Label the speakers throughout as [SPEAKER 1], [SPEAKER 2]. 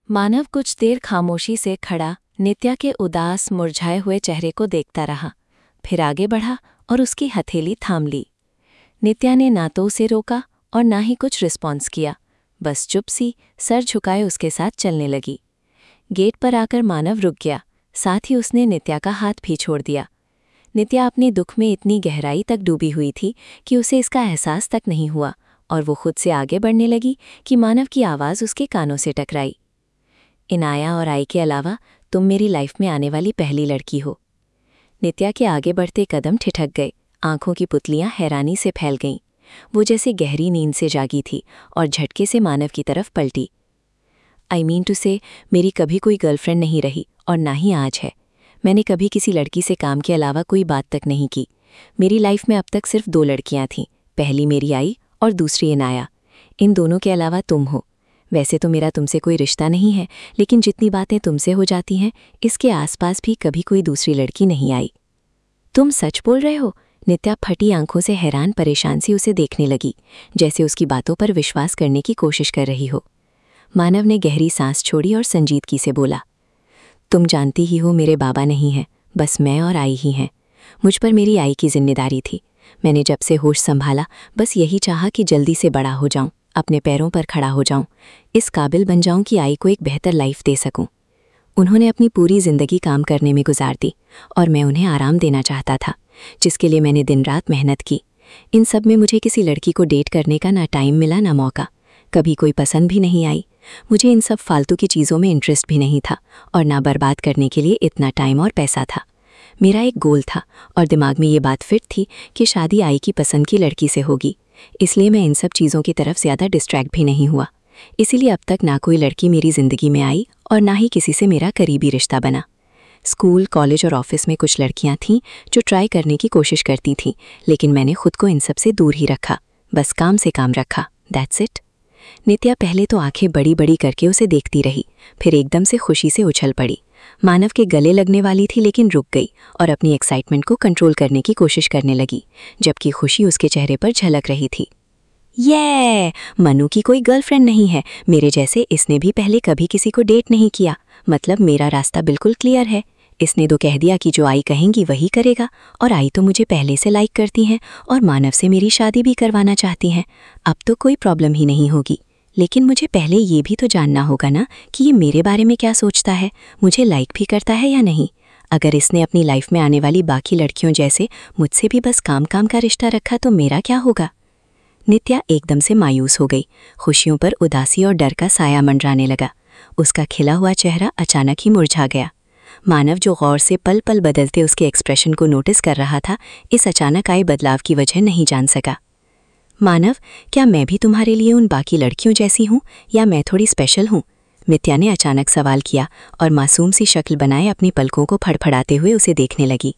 [SPEAKER 1] मानव कुछ देर खामोशी से खड़ा नित्या के उदास मुरझाए हुए चेहरे को देखता रहा। फिर आगे बढ़ा और उसकी हथेली थाम ली। नित्या ने ना तो उसे रोका और ना ही कुछ रिस्पॉन्स किया, बस चुप सी सर झुकाए उसके साथ चलने लगी। गेट पर आकर मानव रुक गया, साथ ही उसने नित्या का हाथ भी छोड़ दिया। नित्या अपने दुख में इतनी गहराई तक डूबी हुई थी कि उसे इसका एहसास तक नहीं हुआ और वो खुद से आगे बढ़ने लगी कि मानव की आवाज़ उसके कानों से टकराई। इनाया और आई के अलावा तुम मेरी लाइफ में आने वाली पहली लड़की हो। नित्या के आगे बढ़ते कदम ठिठक गए, आंखों की पुतलियां हैरानी से फैल गईं। वो जैसे गहरी नींद से जागी थी और झटके से मानव की तरफ पलटी। आई मीन टू से, मेरी कभी कोई गर्लफ्रेंड नहीं रही और ना ही आज है। मैंने कभी किसी लड़की से काम के अलावा कोई बात तक नहीं की। मेरी लाइफ में अब तक सिर्फ 2 लड़कियां थीं, पहली मेरी आई और दूसरी इनाया। इन दोनों के अलावा तुम हो। वैसे तो मेरा तुमसे कोई रिश्ता नहीं है, लेकिन जितनी बातें तुमसे हो जाती हैं, इसके आसपास भी कभी कोई दूसरी लड़की नहीं आई। तुम सच बोल रहे हो? नित्या फटी आंखों से हैरान परेशान सी उसे देखने लगी, जैसे उसकी बातों पर विश्वास करने की कोशिश कर रही हो। मानव ने गहरी सांस छोड़ी और संजीदगी से बोला, तुम जानती ही हो मेरे बाबा नहीं हैं, बस मैं और आई ही हैं। मुझ पर मेरी आई की जिम्मेदारी थी। मैंने जब से होश संभाला बस यही चाहा कि जल्दी से बड़ा हो जाऊं, अपने पैरों पर खड़ा हो जाऊं, इस काबिल बन जाऊं कि आई को एक बेहतर लाइफ दे सकूं। उन्होंने अपनी पूरी जिंदगी काम करने में गुजार दी और मैं उन्हें आराम देना चाहता था, जिसके लिए मैंने दिन रात मेहनत की। इन सब में मुझे किसी लड़की को डेट करने का ना टाइम मिला ना मौका, कभी कोई पसंद भी नहीं आई। मुझे इन सब फालतू की चीज़ों में इंटरेस्ट भी नहीं था और ना बर्बाद करने के लिए इतना टाइम और पैसा था। मेरा एक गोल था और दिमाग में ये बात फिट थी कि शादी आई की पसंद की लड़की से होगी, इसलिए मैं इन सब चीज़ों की तरफ ज़्यादा डिस्ट्रैक्ट भी नहीं हुआ। इसीलिए अब तक ना कोई लड़की मेरी ज़िंदगी में आई और ना ही किसी से मेरा करीबी रिश्ता बना। स्कूल, कॉलेज और ऑफिस में कुछ लड़कियां थीं जो ट्राई करने की कोशिश करती थीं, लेकिन मैंने खुद को इन सब से दूर ही रखा, बस काम से काम रखा। That's it. नित्या पहले तो आंखें बड़ी बड़ी करके उसे देखती रही, फिर एकदम से खुशी से उछल पड़ी। मानव के गले लगने वाली थी लेकिन रुक गई और अपनी एक्साइटमेंट को कंट्रोल करने की कोशिश करने लगी, जबकि खुशी उसके चेहरे पर झलक रही थी। ये मनु की कोई गर्लफ्रेंड नहीं है मेरे जैसे, इसने भी पहले कभी किसी को डेट नहीं किया, मतलब मेरा रास्ता बिल्कुल क्लियर है। इसने तो कह दिया कि जो आई कहेंगी वही करेगा, और आई तो मुझे पहले से लाइक करती हैं और मानव से मेरी शादी भी करवाना चाहती हैं। अब तो कोई प्रॉब्लम ही नहीं होगी। लेकिन मुझे पहले ये भी तो जानना होगा ना कि ये मेरे बारे में क्या सोचता है, मुझे लाइक भी करता है या नहीं। अगर इसने अपनी लाइफ में आने वाली बाकी लड़कियों जैसे मुझसे भी बस काम काम का रिश्ता रखा तो मेरा क्या होगा। नित्या एकदम से मायूस हो गई। खुशियों पर उदासी और डर का साया मंडराने लगा। उसका खिला हुआ चेहरा अचानक ही मुरझा गया। मानव, जो गौर से पल पल बदलते उसके एक्सप्रेशन को नोटिस कर रहा था, इस अचानक आए बदलाव की वजह नहीं जान सका। मानव, क्या मैं भी तुम्हारे लिए उन बाकी लड़कियों जैसी हूँ या मैं थोड़ी स्पेशल हूँ? नित्या ने अचानक सवाल किया और मासूम सी शक्ल बनाए अपनी पलकों को फड़फड़ाते हुए उसे देखने लगी।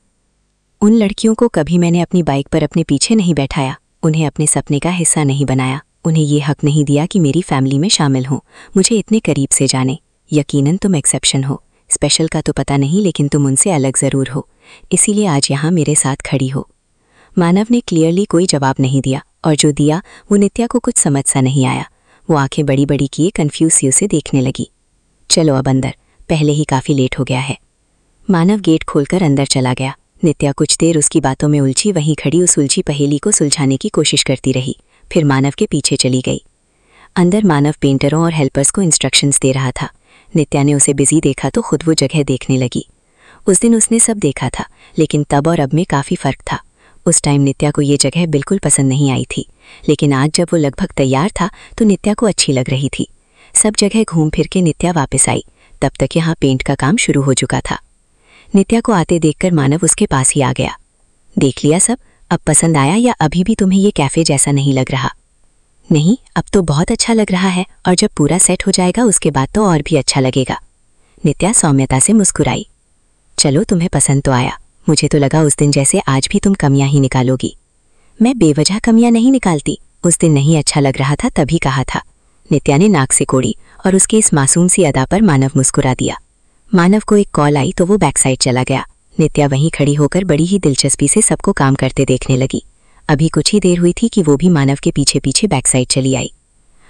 [SPEAKER 1] उन लड़कियों को कभी मैंने अपनी बाइक पर अपने पीछे नहीं बैठाया, उन्हें अपने सपने का हिस्सा नहीं बनाया, उन्हें ये हक नहीं दिया कि मेरी फैमिली में शामिल हो, मुझे इतने करीब से जाने। यकीनन तुम एक्सेप्शन हो, स्पेशल का तो पता नहीं, लेकिन तुम उनसे अलग ज़रूर हो, इसीलिए आज यहाँ मेरे साथ खड़ी हो। मानव ने क्लियरली कोई जवाब नहीं दिया, और जो दिया वो नित्या को कुछ समझ सा नहीं आया। वो आंखें बड़ी बड़ी किए कन्फ्यूज सी उसे देखने लगी। चलो अब अंदर, पहले ही काफ़ी लेट हो गया है। मानव गेट खोलकर अंदर चला गया। नित्या कुछ देर उसकी बातों में उलझी वहीं खड़ी उस उलझी पहेली को सुलझाने की कोशिश करती रही, फिर मानव के पीछे चली गई। अंदर मानव पेंटरों और हेल्पर्स को इंस्ट्रक्शंस दे रहा था। नित्या ने उसे बिजी देखा तो खुद वो जगह देखने लगी। उस दिन उसने सब देखा था, लेकिन तब और अब में काफ़ी फ़र्क था। उस टाइम नित्या को ये जगह बिल्कुल पसंद नहीं आई थी, लेकिन आज जब वो लगभग तैयार था तो नित्या को अच्छी लग रही थी। सब जगह घूम फिर के नित्या वापस आई, तब तक यहाँ पेंट का काम शुरू हो चुका था। नित्या को आते देखकर मानव उसके पास ही आ गया। देख लिया सब, अब पसंद आया या अभी भी तुम्हें ये कैफ़े जैसा नहीं लग रहा? नहीं, अब तो बहुत अच्छा लग रहा है, और जब पूरा सेट हो जाएगा उसके बाद तो और भी अच्छा लगेगा। नित्या सौम्यता से मुस्कुराई। चलो, तुम्हें पसंद तो आया, मुझे तो लगा उस दिन जैसे आज भी तुम कमियां ही निकालोगी। मैं बेवजह कमियां नहीं निकालती, उस दिन नहीं अच्छा लग रहा था तभी कहा था। नित्या ने नाक से कोड़ी और उसकी इस मासूम सी अदा पर मानव मुस्कुरा दिया। मानव को एक कॉल आई तो वो बैक साइड चला गया। नित्या वहीं खड़ी होकर बड़ी ही दिलचस्पी से सबको काम करते देखने लगी। अभी कुछ ही देर हुई थी कि वो भी मानव के पीछे पीछे बैक साइड चली आई।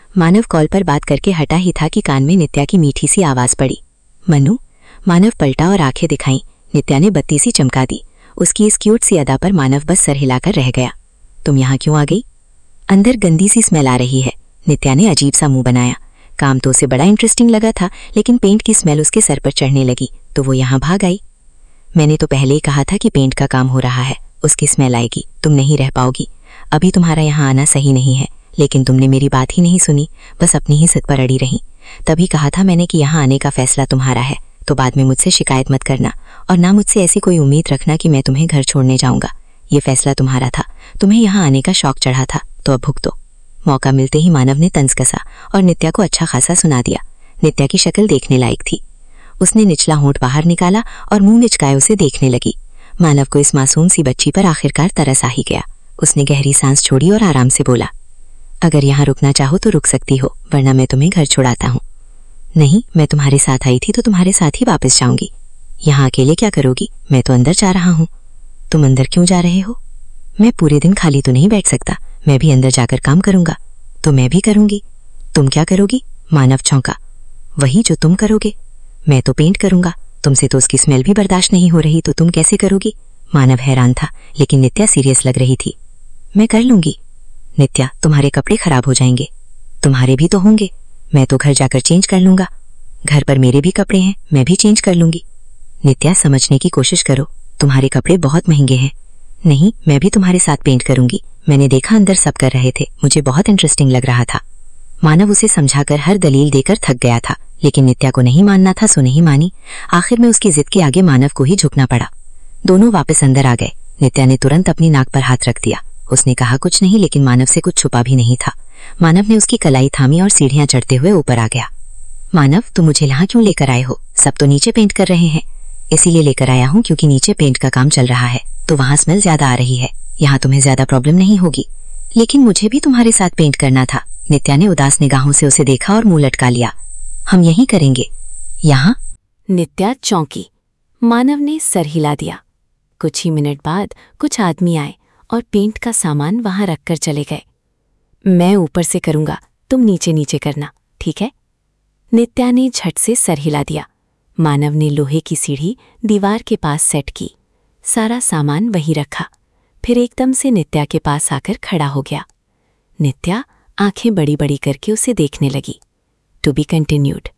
[SPEAKER 1] मानव कॉल पर बात करके हटा ही था कि कान में नित्या की मीठी सी आवाज़ पड़ी। मनु। मानव पलटा और आंखें दिखाईं। नित्या ने बत्ती सी चमका दी। उसकी इस क्यूट सी अदा पर मानव बस सर हिलाकर रह गया। तुम यहाँ क्यों आ गई? अंदर गंदी सी स्मेल आ रही है। नित्या ने अजीब सा मुंह बनाया। काम तो उसे बड़ा इंटरेस्टिंग लगा था, लेकिन पेंट की स्मेल उसके सर पर चढ़ने लगी तो वो यहाँ भाग आई। मैंने तो पहले ही कहा था कि पेंट का काम हो रहा है, उसकी स्मेल आएगी, तुम नहीं रह पाओगी। अभी तुम्हारा यहाँ आना सही नहीं है, लेकिन तुमने मेरी बात ही नहीं सुनी, बस अपनी ही जिद पर अड़ी रही। तभी कहा था मैंने कि यहाँ आने का फैसला तुम्हारा है, तो बाद में मुझसे शिकायत मत करना और ना मुझसे ऐसी कोई उम्मीद रखना कि मैं तुम्हें घर छोड़ने जाऊंगा। ये फैसला तुम्हारा था, तुम्हें यहाँ आने का शौक चढ़ा था, तो अब भुगतो। मौका मिलते ही मानव ने तंज कसा और नित्या को अच्छा खासा सुना दिया। नित्या की शक्ल देखने लायक थी। उसने निचला होंठ बाहर निकाला और मुंह मिचकाए उसे देखने लगी। मानव को इस मासूम सी बच्ची पर आखिरकार तरस आ ही गया। उसने गहरी सांस छोड़ी और आराम से बोला, अगर यहाँ रुकना चाहो तो रुक सकती हो, वरना मैं तुम्हें घर छुड़ाता हूँ। नहीं, मैं तुम्हारे साथ आई थी तो तुम्हारे साथ ही वापस जाऊंगी। यहाँ अकेले क्या करोगी? मैं तो अंदर जा रहा हूँ। तुम अंदर क्यों जा रहे हो? मैं पूरे दिन खाली तो नहीं बैठ सकता, मैं भी अंदर जाकर काम करूंगा। तो मैं भी करूंगी। तुम क्या करोगी? मानव चौंका। वही जो तुम करोगे। मैं तो पेंट करूंगा, तुमसे तो उसकी स्मेल भी बर्दाश्त नहीं हो रही, तो तुम कैसे करोगी? मानव हैरान था, लेकिन नित्या सीरियस लग रही थी। मैं कर लूंगी। नित्या, तुम्हारे कपड़े खराब हो जाएंगे। तुम्हारे भी तो होंगे। मैं तो घर जाकर चेंज कर लूंगा। घर पर मेरे भी कपड़े हैं, मैं भी चेंज कर लूंगी। नित्या, समझने की कोशिश करो, तुम्हारे कपड़े बहुत महंगे हैं। नहीं, मैं भी तुम्हारे साथ पेंट करूंगी। मैंने देखा अंदर सब कर रहे थे, मुझे बहुत इंटरेस्टिंग लग रहा था। मानव उसे समझाकर हर दलील देकर थक गया था, लेकिन नित्या को नहीं मानना था सो नहीं मानी। आखिर में उसकी जिद के आगे मानव को ही झुकना पड़ा। दोनों वापस अंदर आ गए। नित्या ने तुरंत अपनी नाक पर हाथ रख दिया। उसने कहा कुछ नहीं, लेकिन मानव से कुछ छुपा भी नहीं था। मानव ने उसकी कलाई थामी और सीढ़ियां चढ़ते हुए ऊपर आ गया। मानव, तुम मुझे यहाँ क्यों लेकर आए हो? सब तो नीचे पेंट कर रहे हैं। इसीलिए लेकर आया हूँ क्योंकि नीचे पेंट का काम चल रहा है, तो वहाँ स्मेल ज्यादा आ रही है। यहाँ तुम्हें ज्यादा प्रॉब्लम नहीं होगी। लेकिन मुझे भी तुम्हारे साथ पेंट करना था। नित्या ने उदास निगाहों से उसे देखा और मुंह लटका लिया। हम यहीं करेंगे। यहाँ? नित्या चौंकी। मानव ने सर हिला दिया। कुछ ही मिनट बाद कुछ आदमी आए और पेंट का सामान वहां रखकर चले गए। मैं ऊपर से करूंगा, तुम नीचे नीचे करना, ठीक है? नित्या ने झट से सर हिला दिया। मानव ने लोहे की सीढ़ी दीवार के पास सेट की, सारा सामान वहीं रखा, फिर एकदम से नित्या के पास आकर खड़ा हो गया। नित्या आंखें बड़ी बड़ी करके उसे देखने लगी। To be continued.